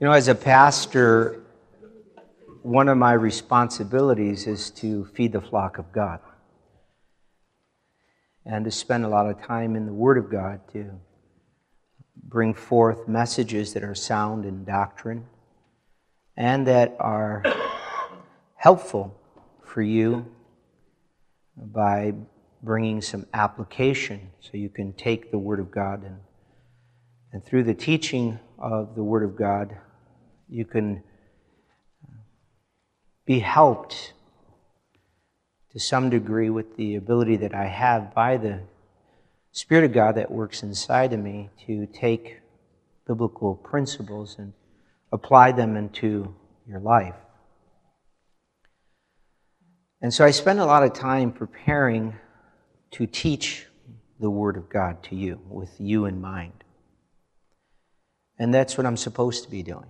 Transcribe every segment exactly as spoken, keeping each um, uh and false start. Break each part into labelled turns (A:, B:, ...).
A: You know, as a pastor, one of my responsibilities is to feed the flock of God and to spend a lot of time in the Word of God to bring forth messages that are sound in doctrine and that are helpful for you by bringing some application so you can take the Word of God and, and through the teaching of the Word of God, you can be helped to some degree with the ability that I have by the Spirit of God that works inside of me to take biblical principles and apply them into your life. And so I spend a lot of time preparing to teach the Word of God to you, with you in mind. And that's what I'm supposed to be doing.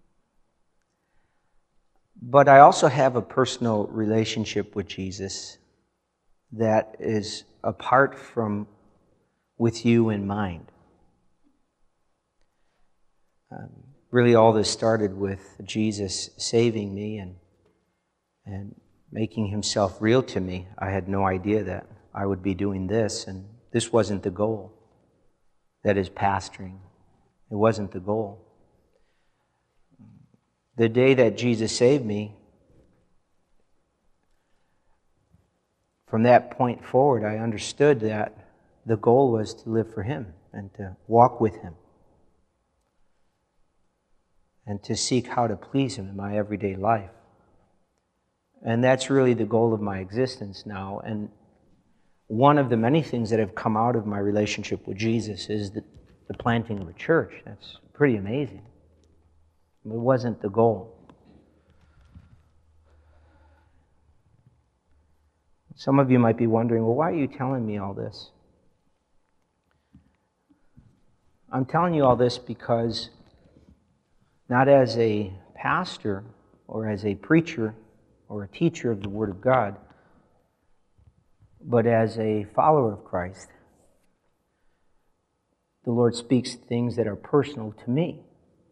A: But I also have a personal relationship with Jesus that is apart from with you in mind. Um, really all this started with Jesus saving me and, and making himself real to me. I had no idea that I would be doing this, and this wasn't the goal. That is pastoring. It wasn't the goal. The day that Jesus saved me, from that point forward, I understood that the goal was to live for Him and to walk with Him and to seek how to please Him in my everyday life. And that's really the goal of my existence now. And one of the many things that have come out of my relationship with Jesus is the, the planting of a church. That's pretty amazing. It wasn't the goal. Some of you might be wondering, well, why are you telling me all this? I'm telling you all this because not as a pastor or as a preacher or a teacher of the Word of God, but as a follower of Christ, the Lord speaks things that are personal to me.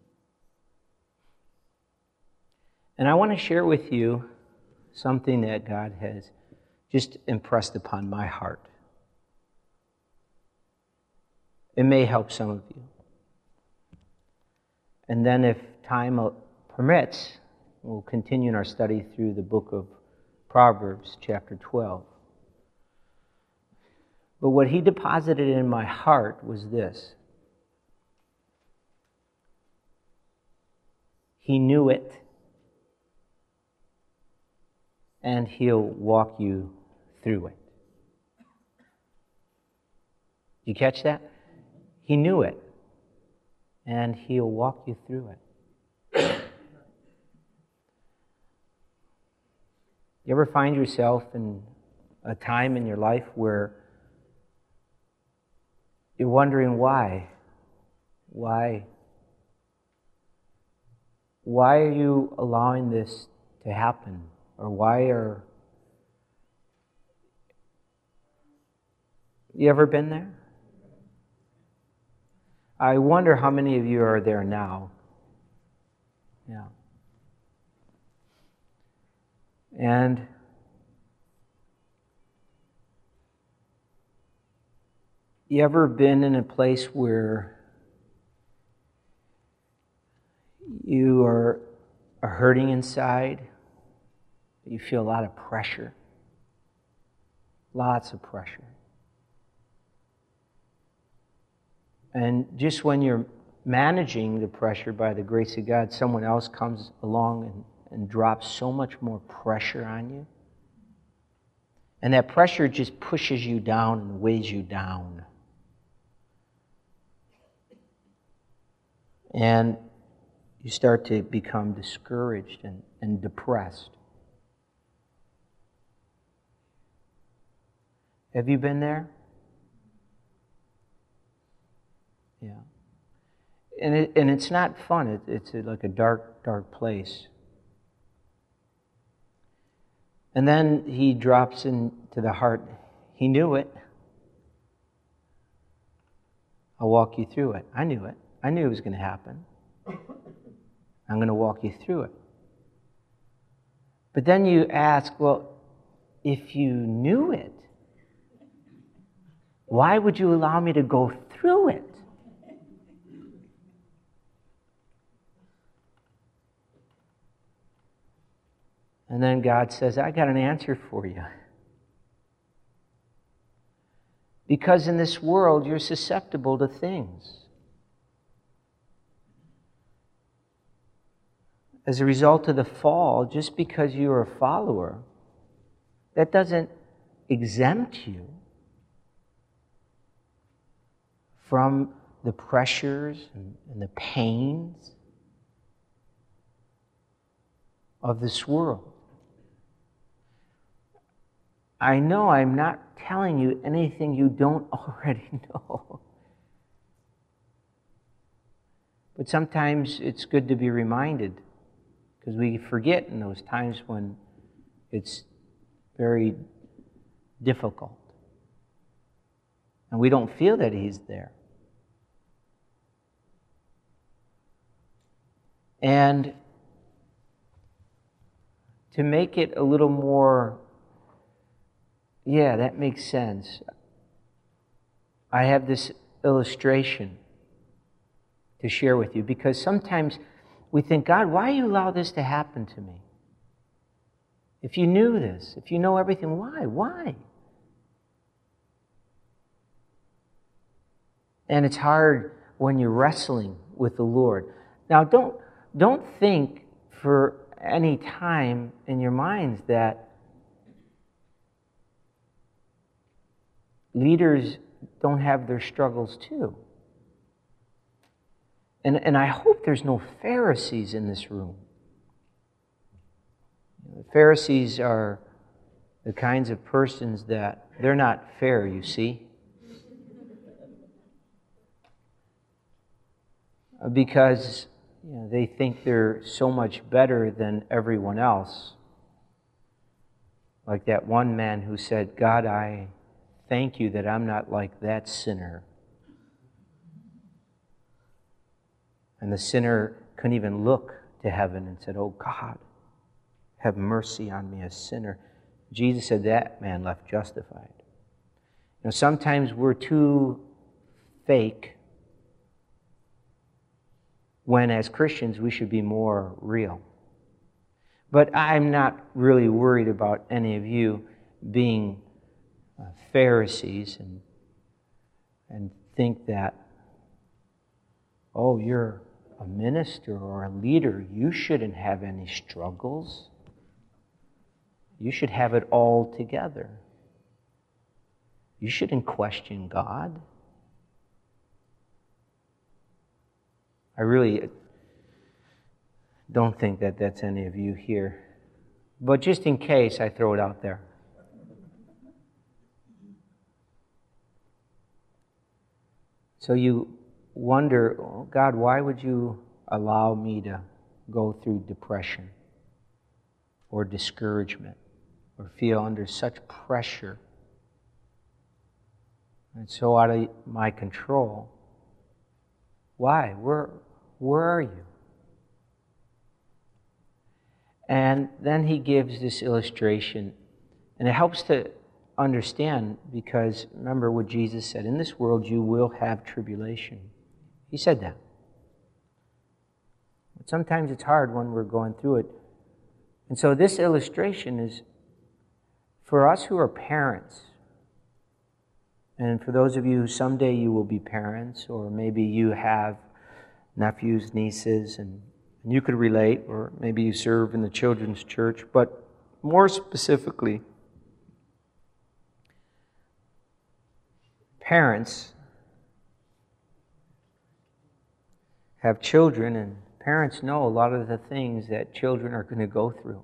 A: And I want to share with you something that God has just impressed upon my heart. It may help some of you. And then if time permits, we'll continue in our study through the book of Proverbs, chapter twelve. But what He deposited in my heart was this. He knew it, and He'll walk you through it. You catch that? He knew it, and He'll walk you through it. You ever find yourself in a time in your life where you're wondering why? Why? Why are you allowing this to happen? Or why are... You ever been there? I wonder how many of you are there now. Yeah. And you ever been in a place where you are, are hurting inside? You feel a lot of pressure. Lots of pressure. And just when you're managing the pressure by the grace of God, someone else comes along and, and drops so much more pressure on you. And that pressure just pushes you down and weighs you down. And you start to become discouraged and, and depressed. Have you been there? Yeah. And it, and it's not fun. It, it's like a dark, dark place. And then He drops into the heart. He knew it. I'll walk you through it. I knew it. I knew it was going to happen. I'm going to walk you through it. But then you ask, well, if you knew it, why would you allow me to go through it? And then God says, I got an answer for you. Because in this world, you're susceptible to things. As a result of the fall, just because you're a follower, that doesn't exempt you from the pressures and, and the pains of this world. I know I'm not telling you anything you don't already know. But sometimes it's good to be reminded, because we forget in those times when it's very difficult. And we don't feel that He's there. And to make it a little more, yeah, that makes sense. I have this illustration to share with you, because sometimes we think, God, why do you allow this to happen to me? If you knew this, if you know everything, why? Why? And it's hard when you're wrestling with the Lord. Now, don't, don't think for any time in your minds that leaders don't have their struggles too. And, and I hope there's no Pharisees in this room. The Pharisees are the kinds of persons that they're not fair, you see. Because you know, they think they're so much better than everyone else. Like that one man who said, God, I thank you that I'm not like that sinner. And the sinner couldn't even look to heaven and said, oh God, have mercy on me, a sinner. Jesus said that man left justified. You know, sometimes we're too fake, when as Christians we should be more real. But I'm not really worried about any of you being uh, Pharisees and, and think that, oh, you're a minister or a leader, you shouldn't have any struggles. You should have it all together. You shouldn't question God. I really don't think that that's any of you here. But just in case, I throw it out there. So you wonder, oh, God, why would you allow me to go through depression or discouragement or feel under such pressure? It's so out of my control. Why? Where, where are you? And then he gives this illustration, and it helps to understand, because remember what Jesus said, in this world you will have tribulation. He said that. But sometimes it's hard when we're going through it. And so this illustration is for us who are parents, and for those of you who someday you will be parents, or maybe you have nephews, nieces, and, and you could relate, or maybe you serve in the children's church, but more specifically, parents have children, and parents know a lot of the things that children are going to go through.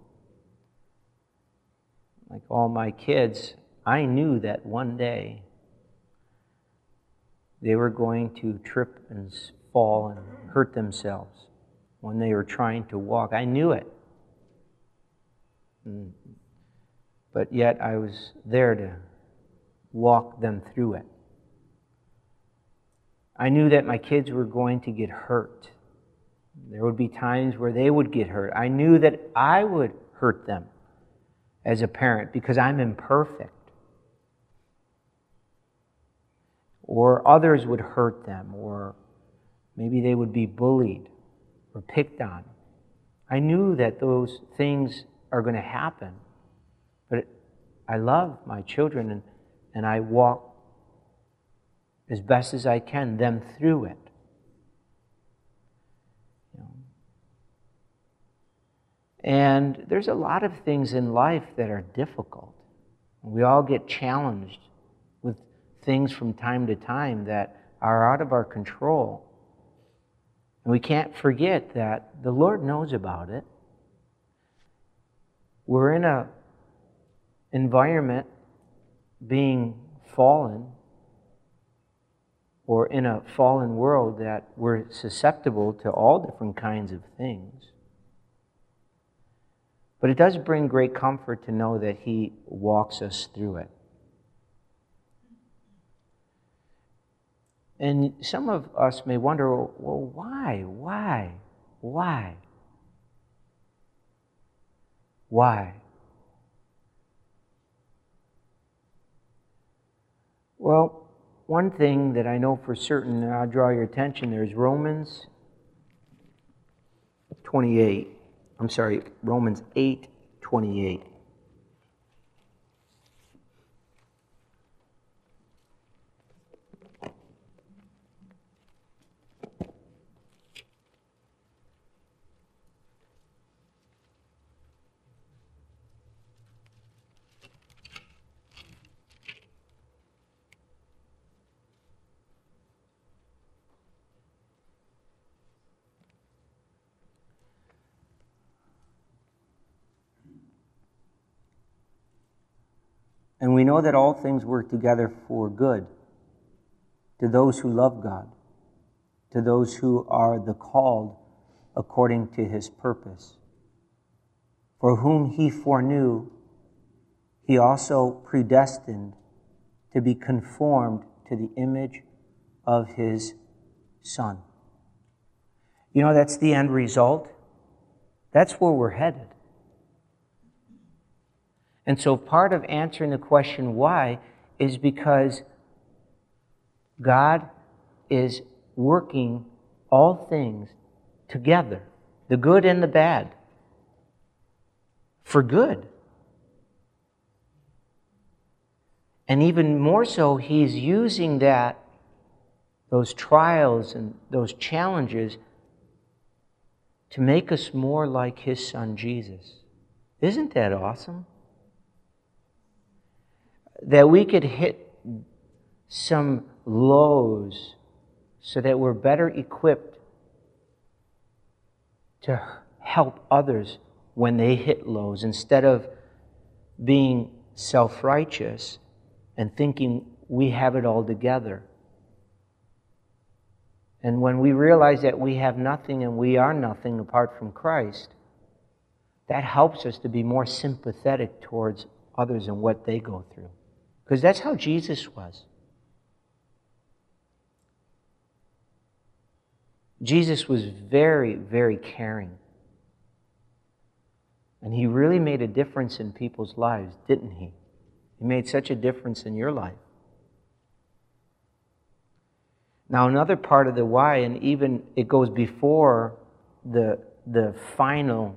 A: Like all my kids, I knew that one day they were going to trip and fall and hurt themselves when they were trying to walk. I knew it. But yet I was there to walk them through it. I knew that my kids were going to get hurt. There would be times where they would get hurt. I knew that I would hurt them as a parent because I'm imperfect. Or others would hurt them, or maybe they would be bullied or picked on. I knew that those things are going to happen, but I love my children, and, and I walk as best as I can them through it. You know? And there's a lot of things in life that are difficult. We all get challenged with things from time to time that are out of our control. And we can't forget that the Lord knows about it. We're in a environment being fallen, or in a fallen world that we're susceptible to all different kinds of things. But it does bring great comfort to know that He walks us through it. And some of us may wonder, well, why? Why? Why? Why? Well, one thing that I know for certain, and I'll draw your attention, there's Romans twenty-eight. I'm sorry, Romans eight twenty-eight. And we know that all things work together for good to those who love God, to those who are the called according to His purpose. For whom He foreknew, He also predestined to be conformed to the image of His Son. You know, that's the end result. That's where we're headed. And so part of answering the question why is because God is working all things together, the good and the bad, for good. And even more so, He's using that, those trials and those challenges, to make us more like His Son Jesus. Isn't that awesome? That we could hit some lows so that we're better equipped to help others when they hit lows, instead of being self-righteous and thinking we have it all together. And when we realize that we have nothing and we are nothing apart from Christ, that helps us to be more sympathetic towards others and what they go through. Because that's how Jesus was. Jesus was very, very caring. And He really made a difference in people's lives, didn't He? He made such a difference in your life. Now, another part of the why, and even it goes before the, the final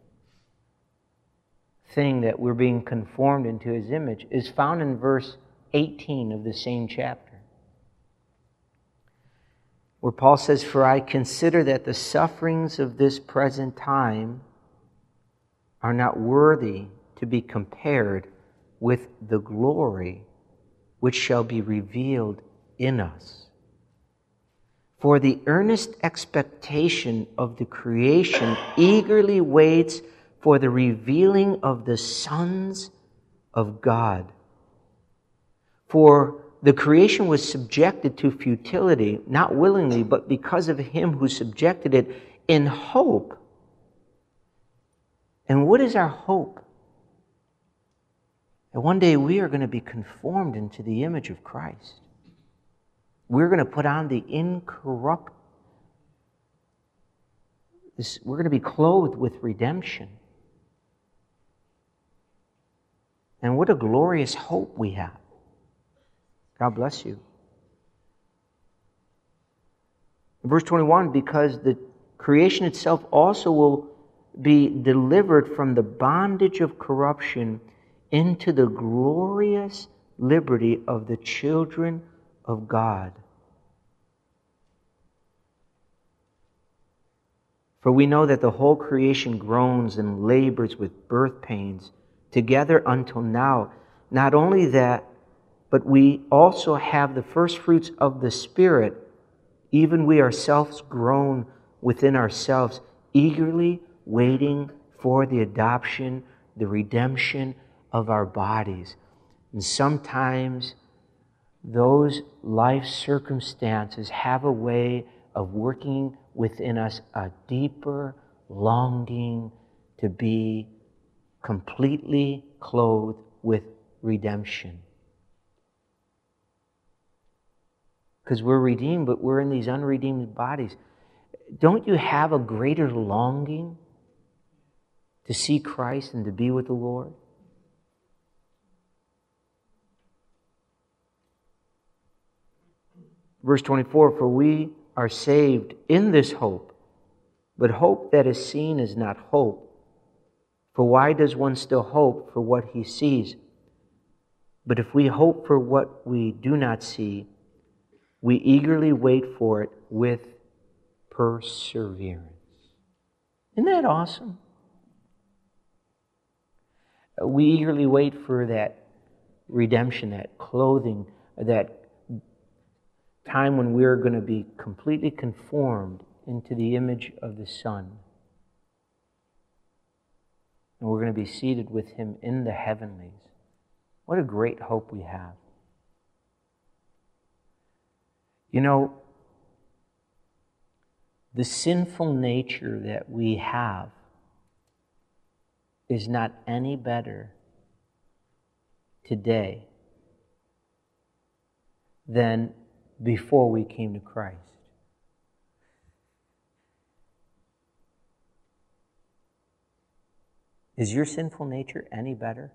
A: thing that we're being conformed into His image, is found in verse eighteen of the same chapter, where Paul says, "For I consider that the sufferings of this present time are not worthy to be compared with the glory which shall be revealed in us. For the earnest expectation of the creation eagerly waits for the revealing of the sons of God. For the creation was subjected to futility, not willingly, but because of Him who subjected it, in hope." And what is our hope? That one day we are going to be conformed into the image of Christ. We're going to put on the incorrupt, This, we're going to be clothed with redemption. And what a glorious hope we have. God bless you. In verse twenty-one, because the creation itself also will be delivered from the bondage of corruption into the glorious liberty of the children of God. For we know that the whole creation groans and labors with birth pains together until now. Not only that, but we also have the first fruits of the Spirit, even we ourselves groan within ourselves, eagerly waiting for the adoption, the redemption of our bodies. And sometimes those life circumstances have a way of working within us a deeper longing to be completely clothed with redemption. Because we're redeemed, but we're in these unredeemed bodies. Don't you have a greater longing to see Christ and to be with the Lord? Verse twenty-four, for we are saved in this hope, but hope that is seen is not hope. For why does one still hope for what he sees? But if we hope for what we do not see, we eagerly wait for it with perseverance. Isn't that awesome? We eagerly wait for that redemption, that clothing, that time when we're going to be completely conformed into the image of the Son. And we're going to be seated with Him in the heavenlies. What a great hope we have. You know, the sinful nature that we have is not any better today than before we came to Christ. Is your sinful nature any better?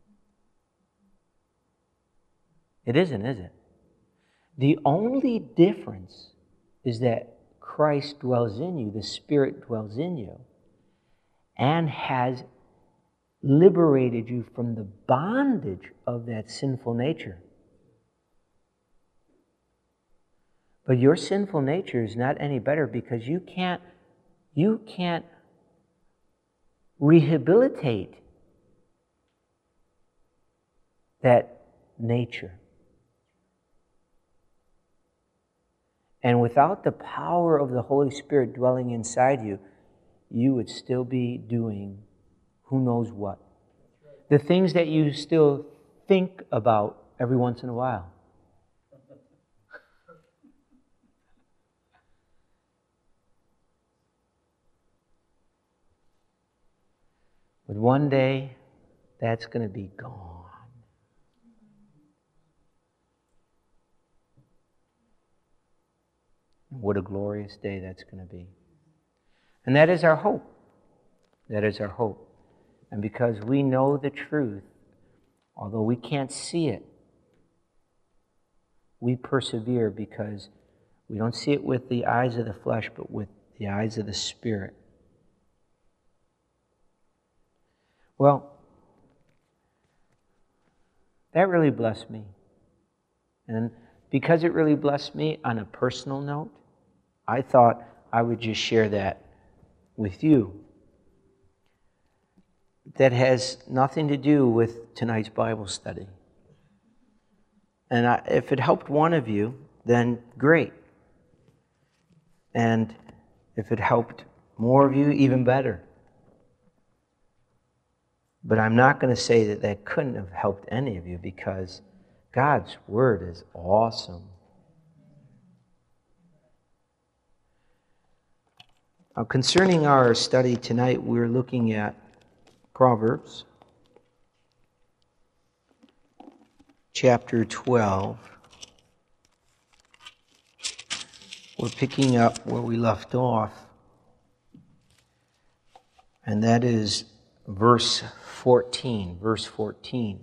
A: It isn't, is it? The only difference is that Christ dwells in you, the Spirit dwells in you, and has liberated you from the bondage of that sinful nature. But your sinful nature is not any better because you can't, you can't rehabilitate that nature. And without the power of the Holy Spirit dwelling inside you, you would still be doing who knows what. The things that you still think about every once in a while. But one day, that's going to be gone. What a glorious day that's going to be. And that is our hope. That is our hope. And because we know the truth, although we can't see it, we persevere because we don't see it with the eyes of the flesh, but with the eyes of the Spirit. Well, that really blessed me. And because it really blessed me on a personal note, I thought I would just share that with you. That has nothing to do with tonight's Bible study. And I, if it helped one of you, then great. And if it helped more of you, even better. But I'm not going to say that that couldn't have helped any of you because God's Word is awesome. Now, concerning our study tonight, we're looking at Proverbs chapter twelve. We're picking up where we left off. And that is verse fourteen. Verse fourteen.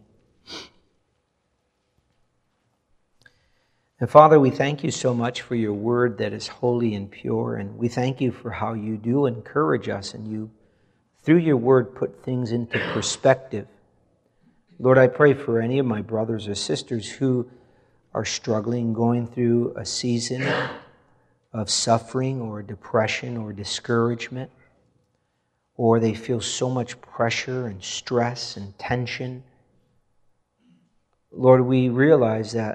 A: And Father, we thank you so much for your word that is holy and pure, and we thank you for how you do encourage us, and you, through your word, put things into perspective. Lord, I pray for any of my brothers or sisters who are struggling, going through a season of suffering or depression or discouragement, or they feel so much pressure and stress and tension. Lord, we realize that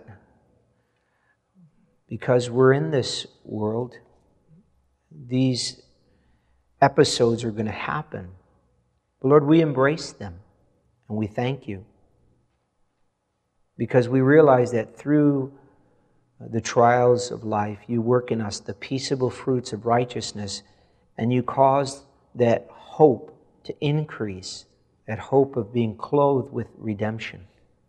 A: because we're in this world, these episodes are going to happen. But Lord, we embrace them and we thank you, because we realize that through the trials of life, you work in us the peaceable fruits of righteousness, and you cause that hope to increase, that hope of being clothed with redemption.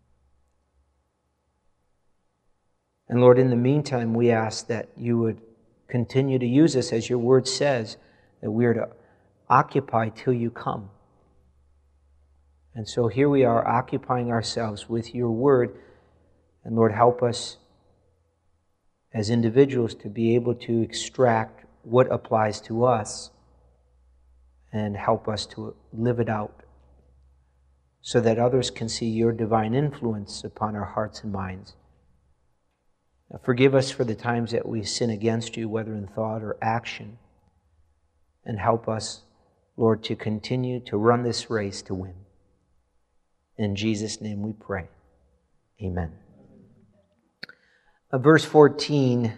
A: And Lord, in the meantime, we ask that you would continue to use us, as your word says, that we are to occupy till you come. And so here we are, occupying ourselves with your word. And Lord, help us as individuals to be able to extract what applies to us and help us to live it out so that others can see your divine influence upon our hearts and minds. Now, forgive us for the times that we sin against you, whether in thought or action, and help us, Lord, to continue to run this race to win. In Jesus' name we pray. Amen. Uh, verse fourteen,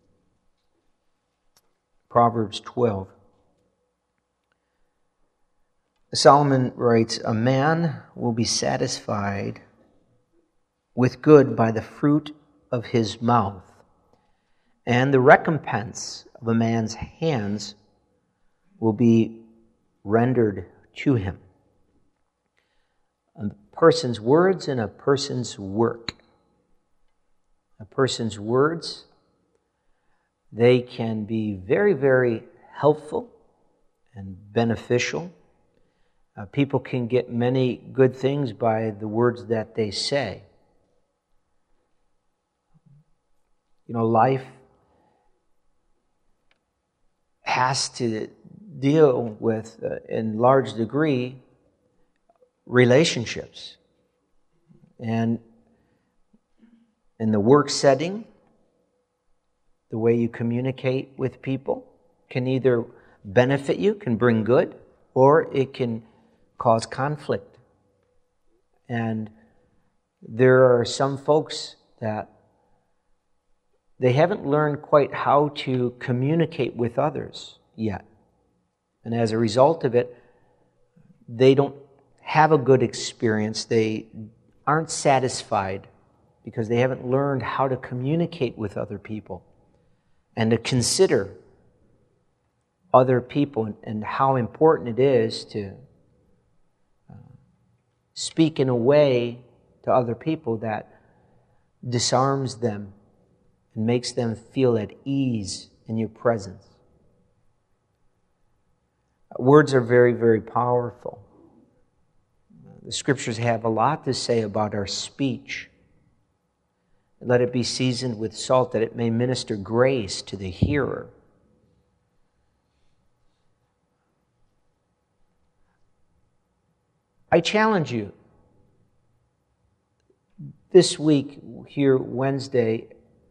A: Proverbs twelve. Solomon writes, "A man will be satisfied with good by the fruit of his mouth, and the recompense of a man's hands will be rendered to him." A person's words and a person's work. A person's words, they can be very, very helpful and beneficial. Uh, people can get many good things by the words that they say. You know, life has to deal with, uh, in large degree, relationships. And in the work setting, the way you communicate with people can either benefit you, can bring good, or it can cause conflict. And there are some folks that they haven't learned quite how to communicate with others yet. And as a result of it, they don't have a good experience. They aren't satisfied because they haven't learned how to communicate with other people and to consider other people and how important it is to speak in a way to other people that disarms them and makes them feel at ease in your presence. Words are very, very powerful. The Scriptures have a lot to say about our speech. Let it be seasoned with salt, that it may minister grace to the hearer. I challenge you this week, here Wednesday,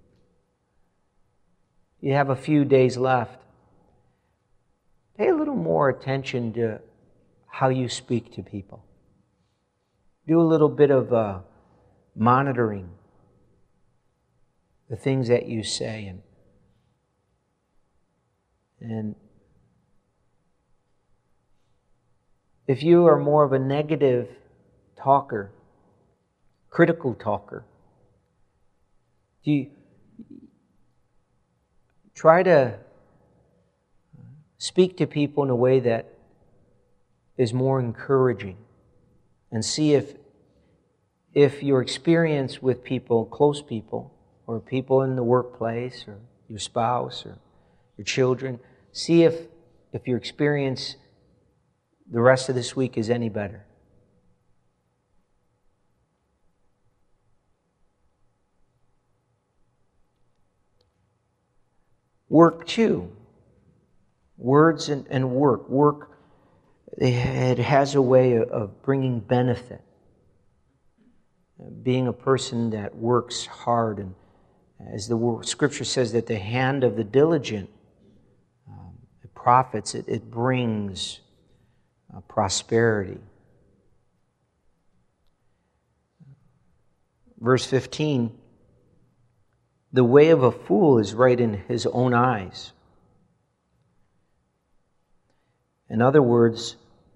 A: you have a few days left. Pay a little more attention to how you speak to people. Do a little bit of uh, monitoring the things that you say. And, and if you are more of a negative talker, critical talker, do you try to speak to people in a way that is more encouraging, and see if if your experience with people, close people, or people in the workplace, or your spouse, or your children, see if if your experience the rest of this week is any better. Work too. Words and, and work. Work, it has a way of bringing benefit. Being a person that works hard, and as the Scripture says that the hand of the diligent um, it profits, it, it brings uh, prosperity. Verse fifteen, the way of a fool is right in his own eyes. In other words,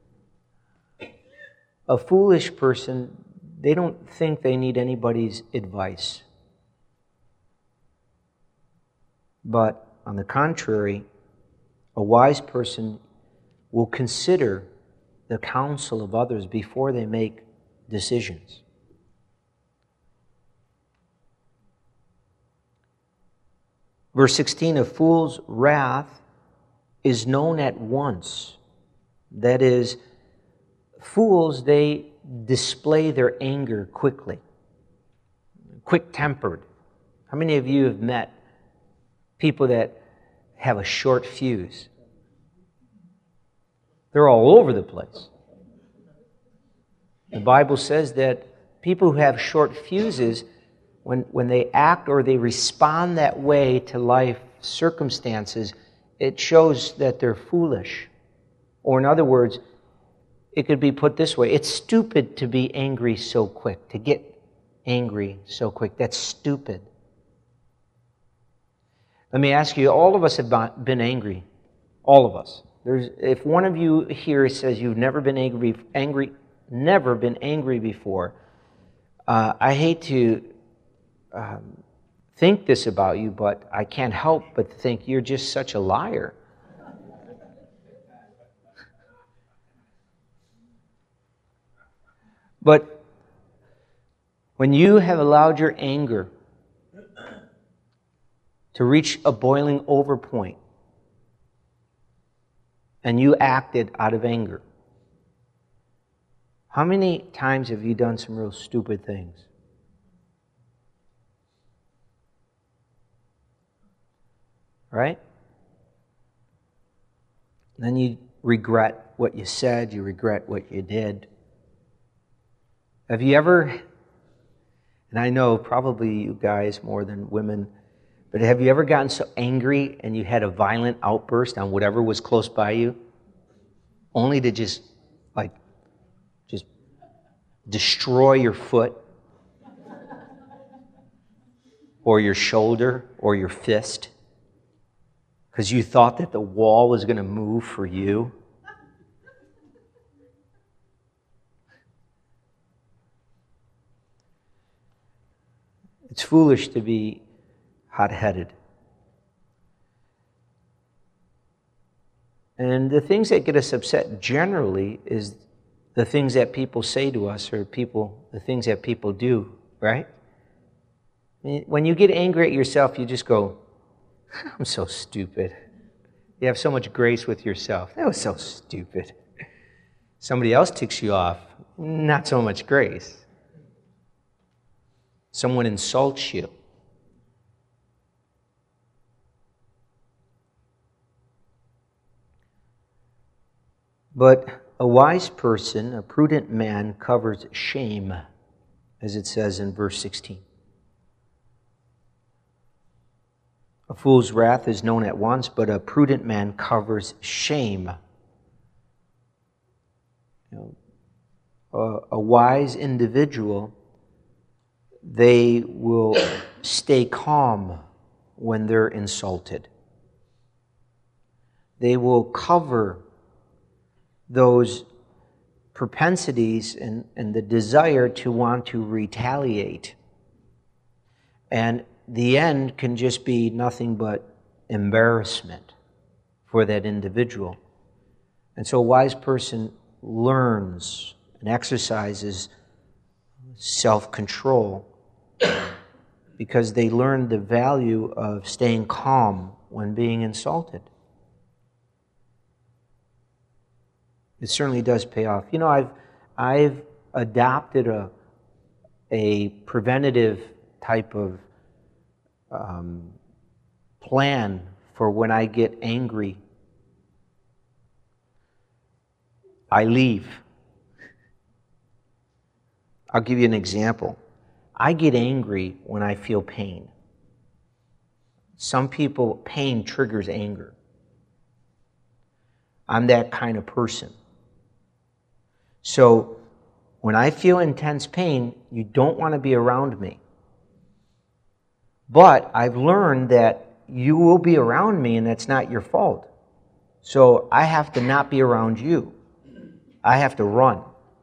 A: a foolish person, they don't think they need anybody's advice. But on the contrary, a wise person will consider the counsel of others before they make decisions. Verse sixteen, a fool's wrath is known at once. That is, fools, they display their anger quickly, quick-tempered. How many of you have met people that have a short fuse? They're all over the place. The Bible says that people who have short fuses, when, when they act or they respond that way to life circumstances, it shows that they're foolish. Or in other words, it could be put this way: it's stupid to be angry so quick, to get angry so quick. That's stupid. Let me ask you, all of us have been angry. All of us. There's, if one of you here says you've never been angry, angry, never been angry before, uh, I hate to um, think this about you, but I can't help but think you're just such a liar. But when you have allowed your anger to reach a boiling over point, and you acted out of anger, how many times have you done some real stupid things? Right? And then you regret what you said, you regret what you did. Have you ever, and I know probably you guys more than women, but have you ever gotten so angry and you had a violent outburst on whatever was close by you, only to just, like, just destroy your foot, or your shoulder, or your fist, because you thought that the wall was going to move for you? It's foolish to be hot-headed. And the things that get us upset generally is the things that people say to us, or people, the things that people do, right? When you get angry at yourself, you just go, I'm so stupid. You have so much grace with yourself. That was so stupid. Somebody else ticks you off, not so much grace. Someone insults you. But a wise person, a prudent man, covers shame, as it says in verse sixteen. A fool's wrath is known at once, but a prudent man covers shame. You know, a, a wise individual, they will stay calm when they're insulted. They will cover those propensities and, and the desire to want to retaliate. And the end can just be nothing but embarrassment for that individual. And so a wise person learns and exercises self-control because they learn the value of staying calm when being insulted. It certainly does pay off. You know, I've I've adopted a a preventative type of um, plan for when I get angry. I leave. I'll give you an example. I get angry when I feel pain. Some people, pain triggers anger. I'm that kind of person. So when I feel intense pain, you don't want to be around me. But I've learned that you will be around me and that's not your fault. So I have to not be around you. I have to run.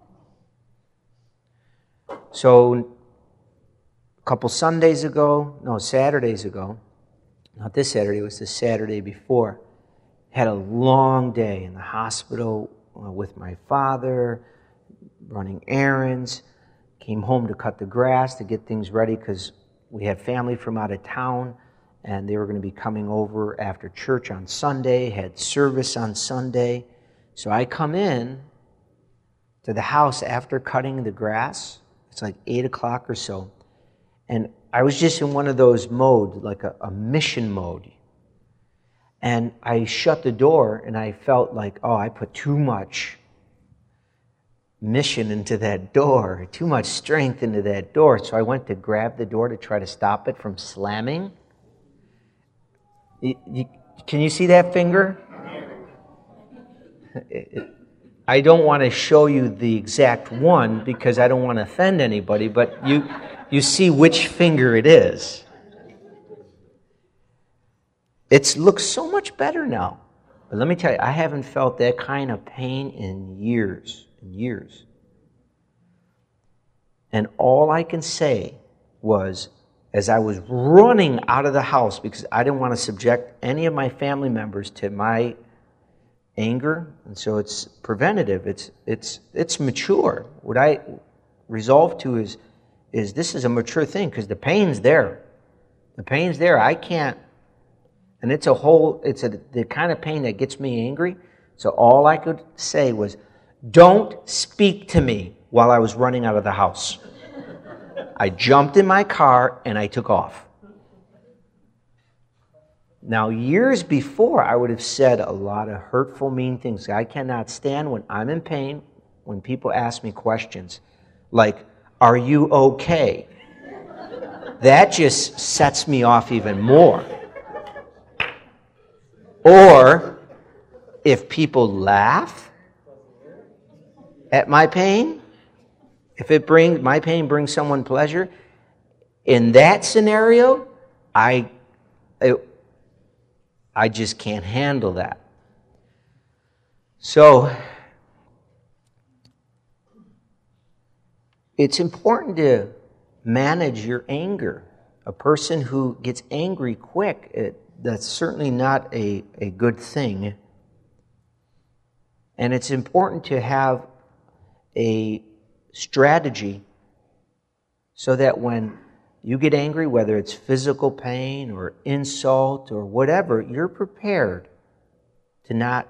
A: So a couple Sundays ago, no, Saturdays ago, not this Saturday, it was the Saturday before, had a long day in the hospital with my father, running errands, came home to cut the grass, to get things ready because we had family from out of town and they were going to be coming over after church on Sunday, had service on Sunday. So I come in to the house after cutting the grass. It's like eight o'clock or so. And I was just in one of those modes, like a, a mission mode. And I shut the door and I felt like, oh, I put too much mission into that door, too much strength into that door. So I went to grab the door to try to stop it from slamming. You, you, can you see that finger? It, it, I don't want to show you the exact one because I don't want to offend anybody, but you you see which finger it is. It looks so much better now. But let me tell you, I haven't felt that kind of pain in years, in years. And all I can say was, as I was running out of the house because I didn't want to subject any of my family members to my anger, and so it's preventative, it's it's it's mature. What I resolved to is is this is a mature thing because the pain's there. The pain's there. I can't, and it's a whole, it's a the kind of pain that gets me angry. So all I could say was, don't speak to me while I was running out of the house. I jumped in my car and I took off. Now, years before, I would have said a lot of hurtful, mean things. I cannot stand when I'm in pain, when people ask me questions like, are you okay? That just sets me off even more. Or if people laugh at my pain, if it brings my pain brings someone pleasure, in that scenario, I... It, I just can't handle that. So, it's important to manage your anger. A person who gets angry quick, it, that's certainly not a, a good thing. And it's important to have a strategy so that when you get angry, whether it's physical pain or insult or whatever, you're prepared to not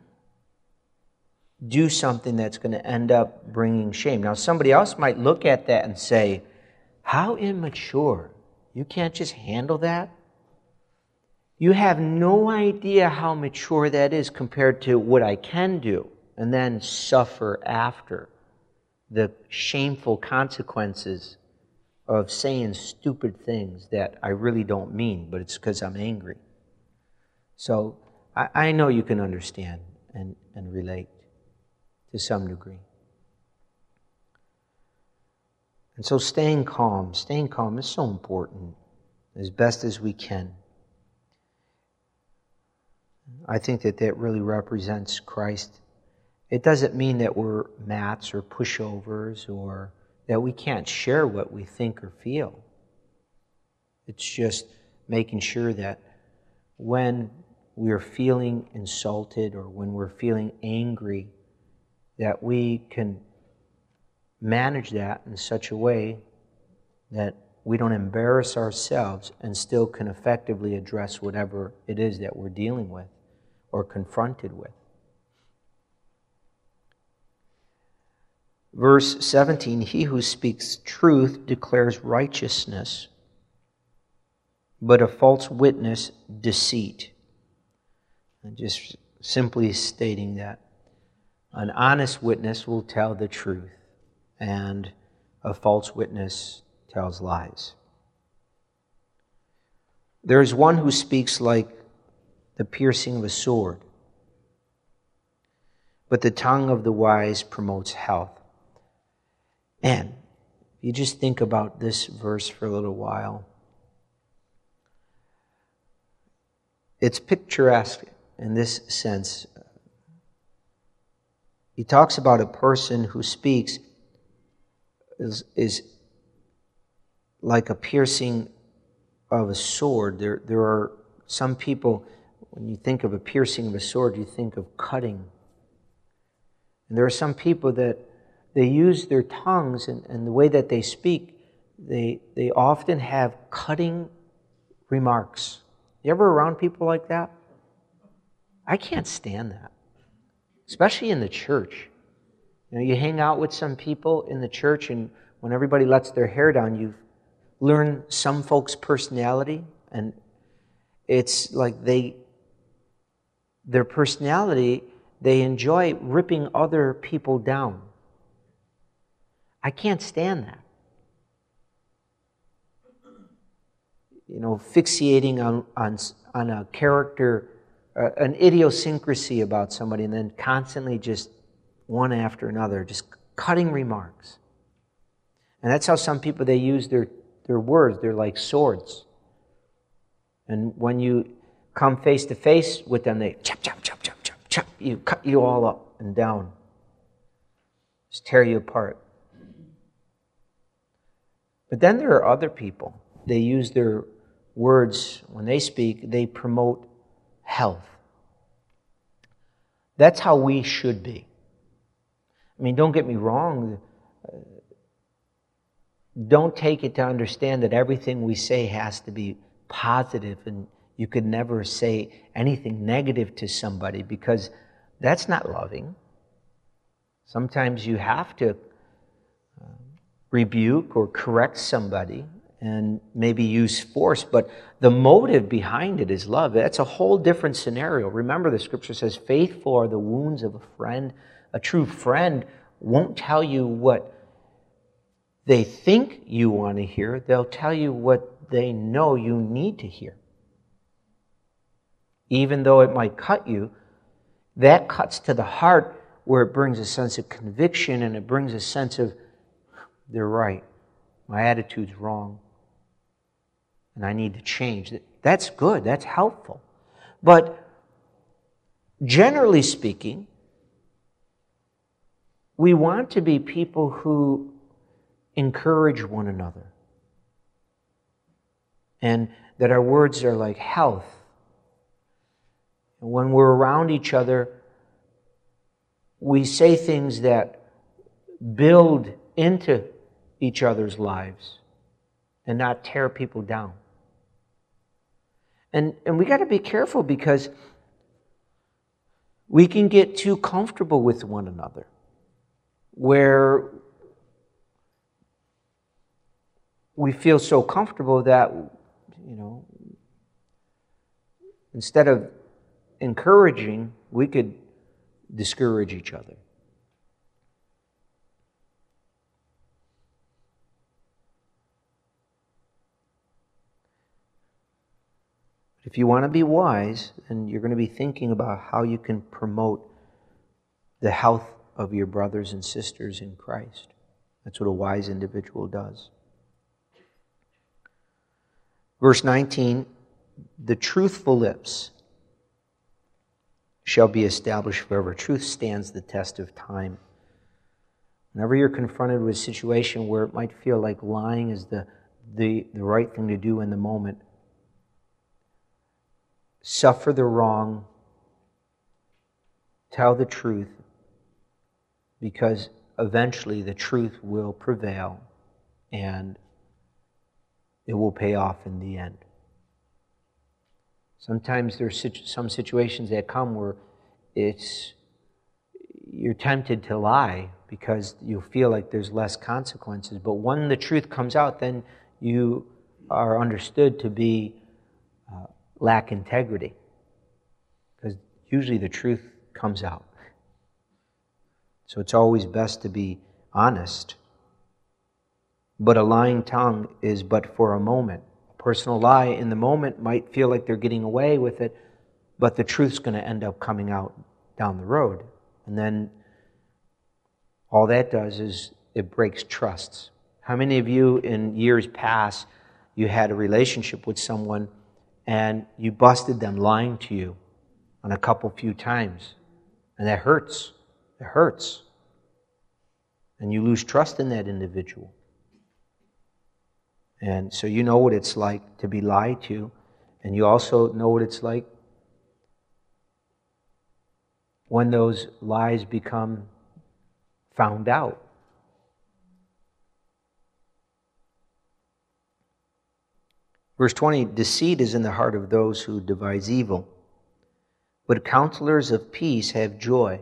A: do something that's going to end up bringing shame. Now, somebody else might look at that and say, how immature. You can't just handle that? You have no idea how mature that is compared to what I can do and then suffer after the shameful consequences of saying stupid things that I really don't mean, but it's because I'm angry. So I, I know you can understand and, and relate to some degree. And so staying calm, staying calm is so important as best as we can. I think that that really represents Christ. It doesn't mean that we're mats or pushovers or that we can't share what we think or feel. It's just making sure that when we're feeling insulted or when we're feeling angry, that we can manage that in such a way that we don't embarrass ourselves and still can effectively address whatever it is that we're dealing with or confronted with. Verse seventeen, he who speaks truth declares righteousness, but a false witness deceit. And just simply stating that an honest witness will tell the truth, and a false witness tells lies. There is one who speaks like the piercing of a sword, but the tongue of the wise promotes health. And if you just think about this verse for a little while, it's picturesque in this sense. He talks about a person who speaks is, is like a piercing of a sword. There, there are some people, when you think of a piercing of a sword, you think of cutting. And there are some people that they use their tongues and, and the way that they speak, they, they often have cutting remarks. You ever around people like that? I can't stand that, especially in the church. You know, you hang out with some people in the church, and when everybody lets their hair down, you learn some folks' personality, and it's like they, their personality, they enjoy ripping other people down. I can't stand that. You know, fixating on on, on a character, uh, an idiosyncrasy about somebody, and then constantly just one after another, just cutting remarks. And that's how some people, they use their, their words. They're like swords. And when you come face to face with them, they chop, chop, chop, chop, chop, chop. You cut you all up and down. Just tear you apart. But then there are other people. They use their words, when they speak, they promote health. That's how we should be. I mean, don't get me wrong. Don't take it to understand that everything we say has to be positive, and you could never say anything negative to somebody, because that's not loving. Sometimes you have to rebuke or correct somebody and maybe use force, but the motive behind it is love. That's a whole different scenario. Remember, the scripture says, faithful are the wounds of a friend. A true friend won't tell you what they think you want to hear. They'll tell you what they know you need to hear. Even though it might cut you, that cuts to the heart, where it brings a sense of conviction, and it brings a sense of, they're right. My attitude's wrong. And I need to change. That's good. That's helpful. But generally speaking, we want to be people who encourage one another. And that our words are like health. And when we're around each other, we say things that build into each other's lives and not tear people down. And, and we got to be careful, because we can get too comfortable with one another, where we feel so comfortable that, you know, instead of encouraging, we could discourage each other. If you want to be wise, then you're going to be thinking about how you can promote the health of your brothers and sisters in Christ. That's what a wise individual does. Verse nineteen, the truthful lips shall be established forever. Truth stands the test of time. Whenever you're confronted with a situation where it might feel like lying is the, the, the right thing to do in the moment, suffer the wrong, tell the truth, because eventually the truth will prevail and it will pay off in the end. Sometimes there's some situations that come where it's you're tempted to lie because you feel like there's less consequences. But when the truth comes out, then you are understood to be uh, lack integrity, because usually the truth comes out. So it's always best to be honest. But a lying tongue is but for a moment. A personal lie in the moment might feel like they're getting away with it, but the truth's going to end up coming out down the road. And then all that does is it breaks trusts. How many of you in years past, you had a relationship with someone and you busted them lying to you on a couple few times? And that hurts. It hurts. And you lose trust in that individual. And so you know what it's like to be lied to, and you also know what it's like when those lies become found out. Verse twenty, deceit is in the heart of those who devise evil, but counselors of peace have joy.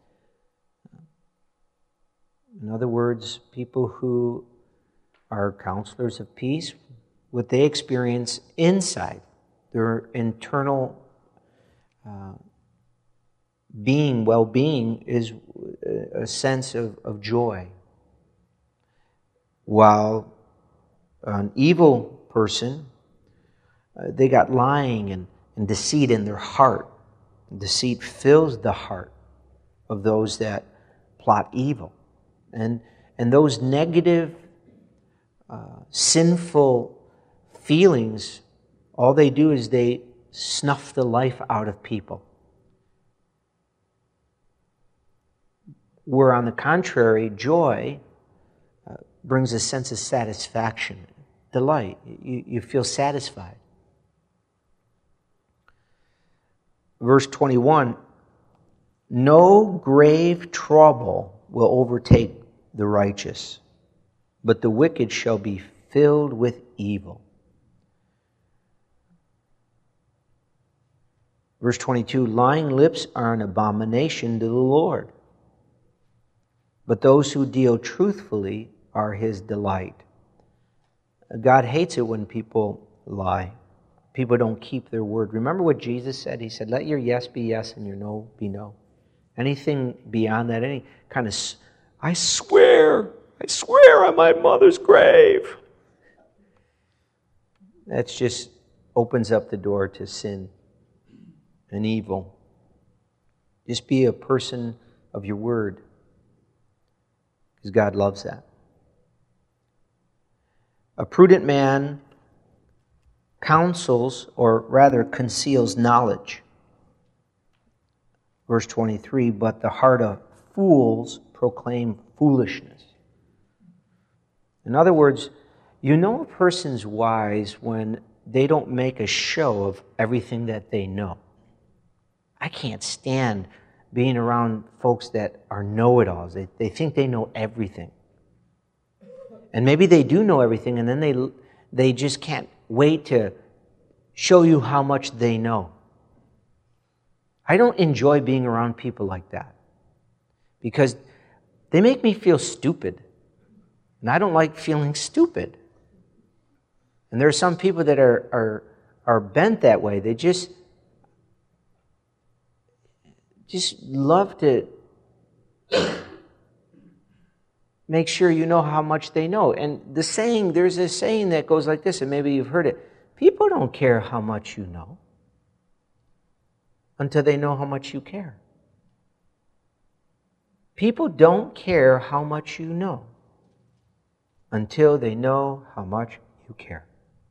A: In other words, people who are counselors of peace, what they experience inside, their internal uh, being, well-being, is a sense of, of joy. While an evil person, uh, they got lying and, and deceit in their heart. Deceit fills the heart of those that plot evil. And, and those negative, uh, sinful feelings, all they do is they snuff the life out of people. Where on the contrary, joy uh, brings a sense of satisfaction, delight. You, you feel satisfied. Verse twenty-one, no grave trouble will overtake the righteous, but the wicked shall be filled with evil. Verse twenty-two, lying lips are an abomination to the Lord, but those who deal truthfully are His delight. God hates it when people lie. People don't keep their word. Remember what Jesus said? He said, let your yes be yes and your no be no. Anything beyond that, any kind of, I swear, I swear on my mother's grave. That just opens up the door to sin and evil. Just be a person of your word, because God loves that. A prudent man counsels, or rather conceals knowledge. Verse twenty-three, but the heart of fools proclaim foolishness. In other words, you know a person's wise when they don't make a show of everything that they know. I can't stand being around folks that are know-it-alls. They, they think they know everything. And maybe they do know everything, and then they they just can't wait to show you how much they know. I don't enjoy being around people like that, because they make me feel stupid. And I don't like feeling stupid. And there are some people that are are, are bent that way. They just, just love to make sure you know how much they know. And the saying, there's a saying that goes like this, and maybe you've heard it. People don't care how much you know until they know how much you care. People don't care how much you know until they know how much you care.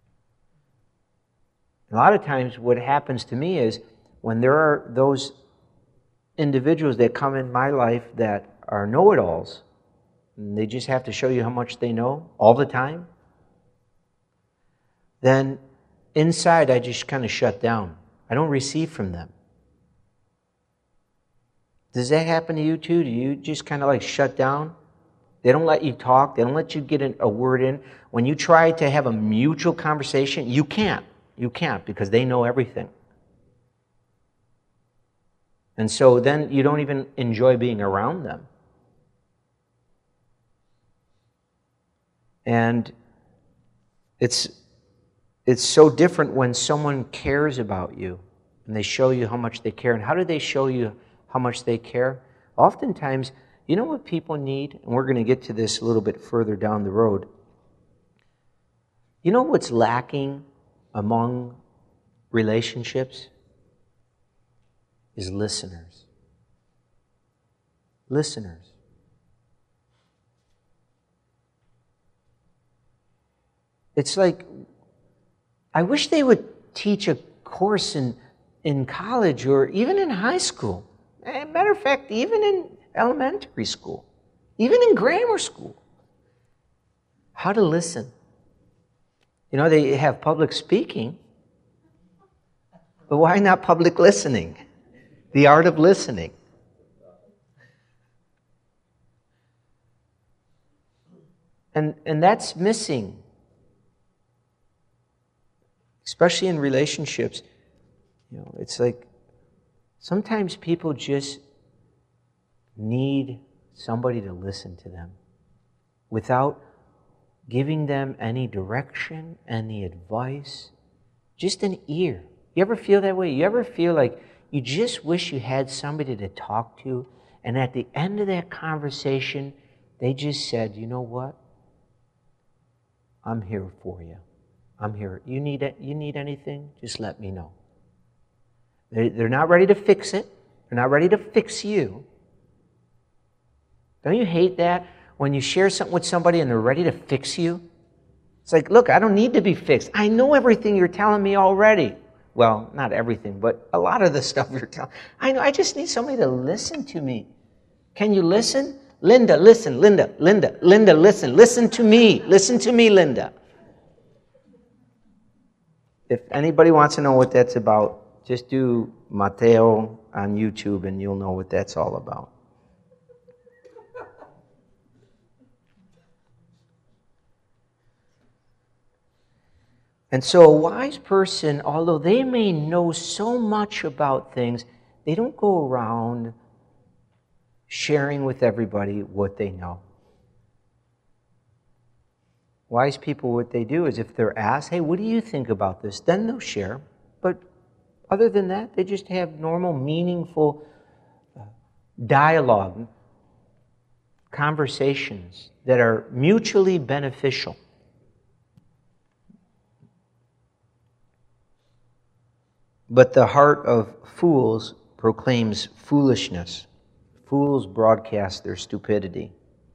A: A lot of times what happens to me is when there are those individuals that come in my life that are know-it-alls, and they just have to show you how much they know all the time, then inside I just kind of shut down. I don't receive from them. Does that happen to you too? Do you just kind of like shut down? They don't let you talk. They don't let you get a word in. When you try to have a mutual conversation, you can't. You can't, because they know everything. And so then you don't even enjoy being around them. And it's it's so different when someone cares about you and they show you how much they care. And how do they show you how much they care? Oftentimes, you know what people need? And we're going to get to this a little bit further down the road. You know what's lacking among relationships? Is listeners. Listeners. It's like, I wish they would teach a course in, in college or even in high school. As a matter of fact, even in elementary school, even in grammar school. How to listen. You know, they have public speaking, but why not public listening? The art of listening. And, and that's missing. Especially in relationships. You know, it's like sometimes people just need somebody to listen to them without giving them any direction, any advice, just an ear. You ever feel that way? You ever feel like you just wish you had somebody to talk to, and at the end of that conversation, they just said, you know what? I'm here for you. I'm here. You need it. You need anything? Just let me know. They, they're not ready to fix it. They're not ready to fix you. Don't you hate that when you share something with somebody and they're ready to fix you? It's like, look, I don't need to be fixed. I know everything you're telling me already. Well, not everything, but a lot of the stuff you're telling. I know. I just need somebody to listen to me. Can you listen? Linda, listen. Linda, Linda, Linda, listen. Listen to me. Listen to me, Linda. If anybody wants to know what that's about, just do Mateo on YouTube and you'll know what that's all about. And so a wise person, although they may know so much about things, they don't go around sharing with everybody what they know. Wise people, what they do is if they're asked, hey, what do you think about this? Then they'll share. But other than that, they just have normal, meaningful dialogue, conversations that are mutually beneficial. But the heart of fools proclaims foolishness. Fools broadcast their stupidity.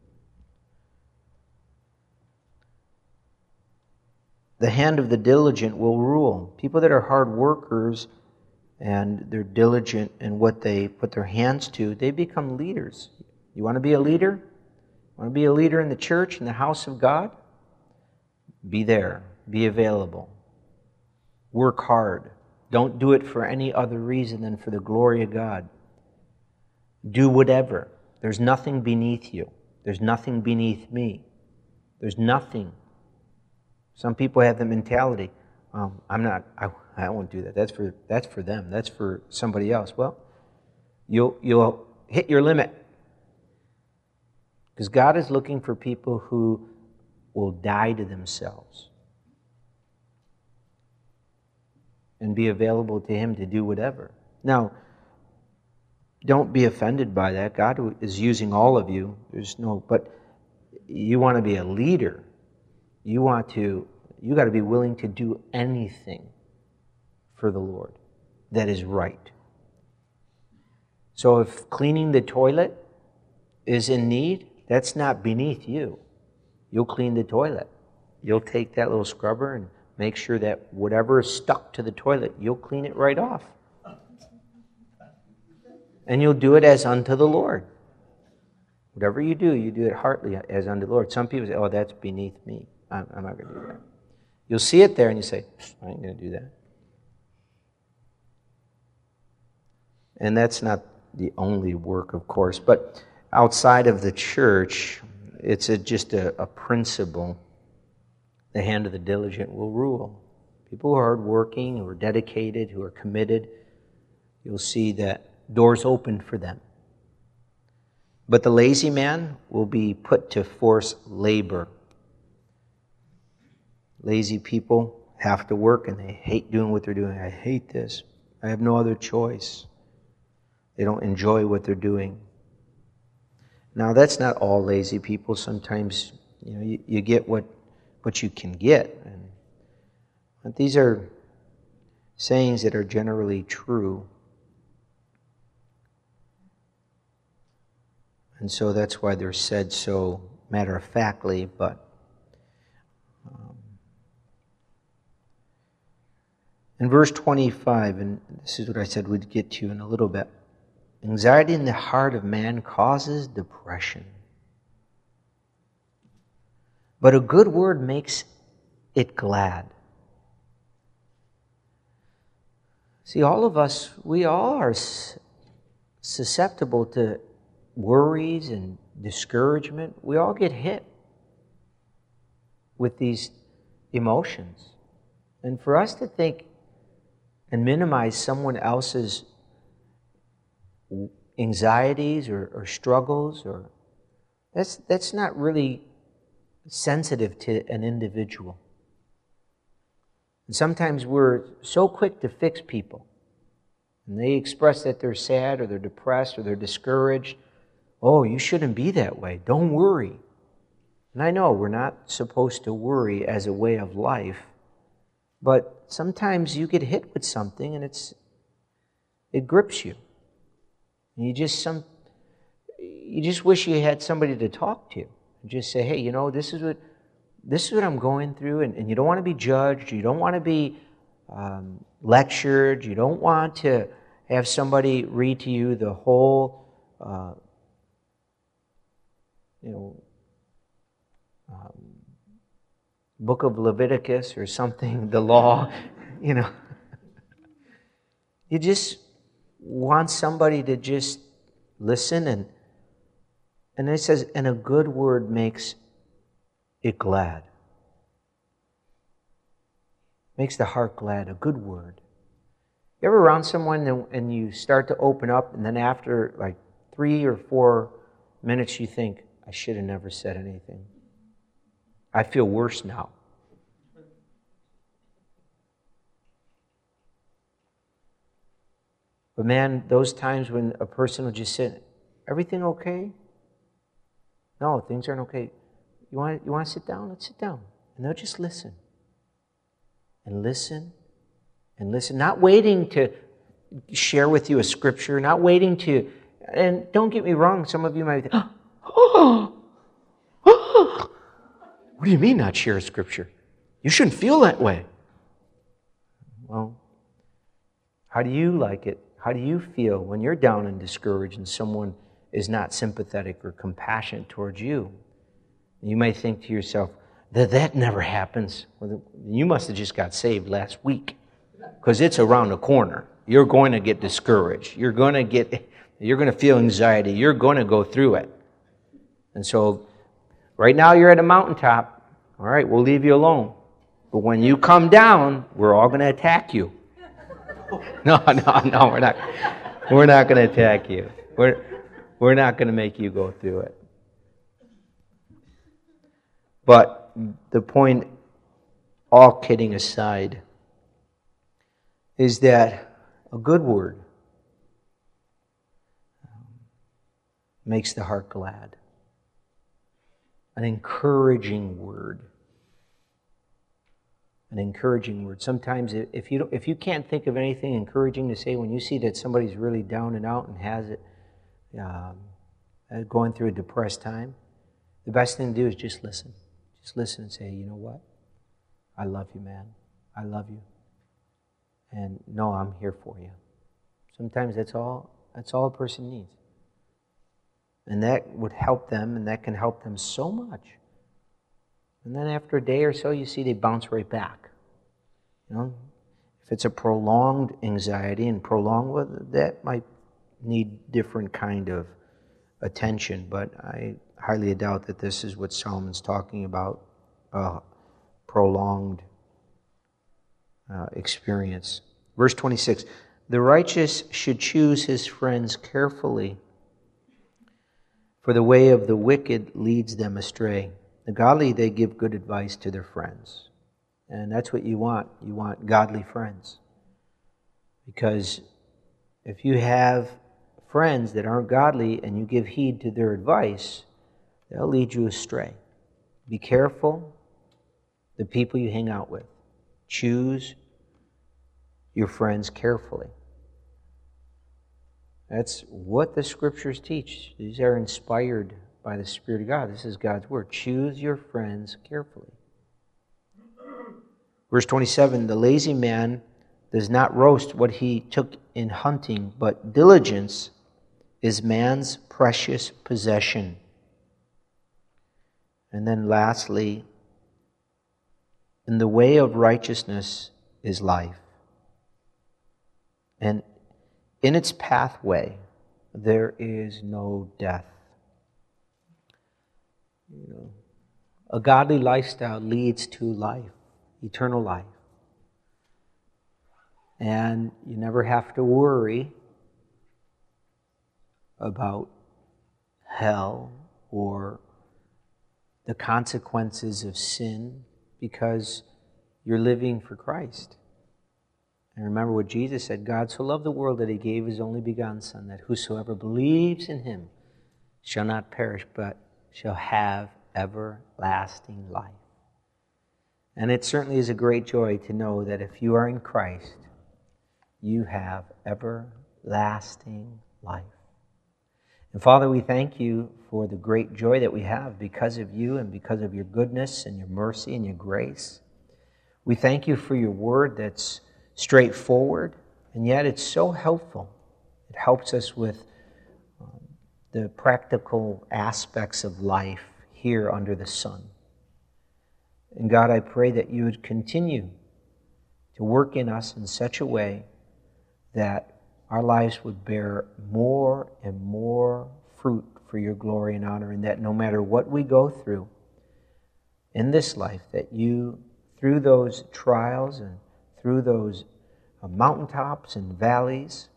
A: The hand of the diligent will rule. People that are hard workers and they're diligent in what they put their hands to, they become leaders. You want to be a leader? Want to be a leader in the church, in the house of God? Be there. Be available. Work hard. Don't do it for any other reason than for the glory of God. Do whatever. There's nothing beneath you. There's nothing beneath me. There's nothing. Some people have the mentality, um, I'm not, I, I won't do that. That's for that's for them. That's for somebody else. Well, you'll you'll hit your limit. Because God is looking for people who will die to themselves and be available to Him to do whatever. Now, don't be offended by that. God is using all of you. There's no, but you want to be a leader. You want to, you got to be willing to do anything for the Lord that is right. So if cleaning the toilet is in need, that's not beneath you. You'll clean the toilet. You'll take that little scrubber and make sure that whatever is stuck to the toilet, you'll clean it right off. And you'll do it as unto the Lord. Whatever you do, you do it heartily as unto the Lord. Some people say, oh, that's beneath me. I'm, I'm not going to do that. You'll see it there and you say, I ain't going to do that. And that's not the only work, of course. But outside of the church, it's a, just a, a principle. The hand of the diligent will rule. People who are hardworking, who are dedicated, who are committed, you'll see that doors open for them. But the lazy man will be put to forced labor. Lazy people have to work and they hate doing what they're doing. I hate this. I have no other choice. They don't enjoy what they're doing. Now, that's not all lazy people. Sometimes, you know, you, you get what, what you can get. And, but these are sayings that are generally true. And so that's why they're said so matter-of-factly, but um, in verse twenty-five, and this is what I said we'd get to in a little bit, anxiety in the heart of man causes depression, but a good word makes it glad. See, all of us, we all are susceptible to worries and discouragement. We all get hit with these emotions. And for us to think and minimize someone else's anxieties or, or struggles, or that's that's not really sensitive to an individual. And sometimes we're so quick to fix people. And they express that they're sad or they're depressed or they're discouraged. Oh, you shouldn't be that way. Don't worry. And I know we're not supposed to worry as a way of life, but sometimes you get hit with something and it's it grips you. And you just some you just wish you had somebody to talk to. And just say, hey, you know, this is what this is what I'm going through, and, and you don't want to be judged, you don't want to be um, lectured, you don't want to have somebody read to you the whole uh, you know, um, book of Leviticus or something, the law, you know. You just want somebody to just listen, and and it says, and a good word makes it glad. Makes the heart glad, a good word. You ever around someone and, and you start to open up, and then after like three or four minutes you think, I should have never said anything. I feel worse now. But man, those times when a person will just say, everything okay? No, things aren't okay. You want, you want to sit down? Let's sit down. And they'll just listen. And listen. And listen. Not waiting to share with you a scripture. Not waiting to... And don't get me wrong, some of you might think, oh, oh, what do you mean not share a scripture? You shouldn't feel that way. Well, how do you like it? How do you feel when you're down and discouraged and someone is not sympathetic or compassionate towards you? You may think to yourself, that that never happens. Well, you must have just got saved last week, because it's around the corner. You're going to get discouraged. You're going to get, you're going to feel anxiety. You're going to go through it. And so, right now you're at a mountaintop. All right, we'll leave you alone. But when you come down, we're all going to attack you. No, no, no, we're not. We're not going to attack you. We're, we're not going to make you go through it. But the point, all kidding aside, is that a good word makes the heart glad. An encouraging word. An encouraging word. Sometimes if you don't, if you can't think of anything encouraging to say when you see that somebody's really down and out and has it, um, going through a depressed time, the best thing to do is just listen. Just listen and say, you know what? I love you, man. I love you. And no, I'm here for you. Sometimes that's all, that's all a person needs. And that would help them, and that can help them so much. And then after a day or so, you see they bounce right back. You know, if it's a prolonged anxiety and prolonged, well, that might need different kind of attention. But I highly doubt that this is what Solomon's talking about, uh, prolonged uh, experience. Verse twenty-six, the righteous should choose his friends carefully, for the way of the wicked leads them astray. The godly, they give good advice to their friends. And that's what you want. You want godly friends. Because if you have friends that aren't godly and you give heed to their advice, they'll lead you astray. Be careful the people you hang out with. Choose your friends carefully. That's what the Scriptures teach. These are inspired by the Spirit of God. This is God's Word. Choose your friends carefully. Verse twenty-seven, the lazy man does not roast what he took in hunting, but diligence is man's precious possession. And then lastly, in the way of righteousness is life. And in its pathway, there is no death. You know, a godly lifestyle leads to life, eternal life. And you never have to worry about hell or the consequences of sin because you're living for Christ. And remember what Jesus said, God so loved the world that He gave His only begotten Son, that whosoever believes in Him shall not perish, but shall have everlasting life. And it certainly is a great joy to know that if you are in Christ, you have everlasting life. And Father, we thank You for the great joy that we have because of You and because of Your goodness and Your mercy and Your grace. We thank You for Your word that's straightforward, and yet it's so helpful. It helps us with um, the practical aspects of life here under the sun. And God, I pray that You would continue to work in us in such a way that our lives would bear more and more fruit for Your glory and honor, and that no matter what we go through in this life, that You, through those trials and through those mountaintops and valleys,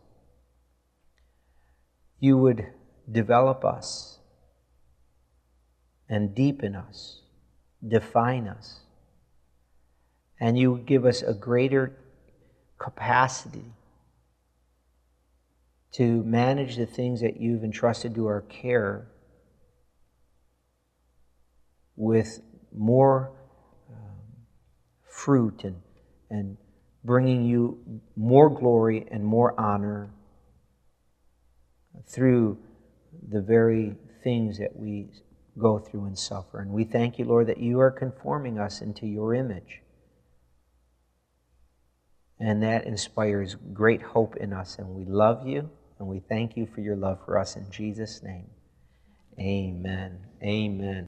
A: You would develop us and deepen us, define us, and You would give us a greater capacity to manage the things that You've entrusted to our care with more um, fruit and, and bringing You more glory and more honor through the very things that we go through and suffer. And we thank You, Lord, that You are conforming us into Your image. And that inspires great hope in us. And we love You, and we thank You for Your love for us in Jesus' name. Amen. Amen.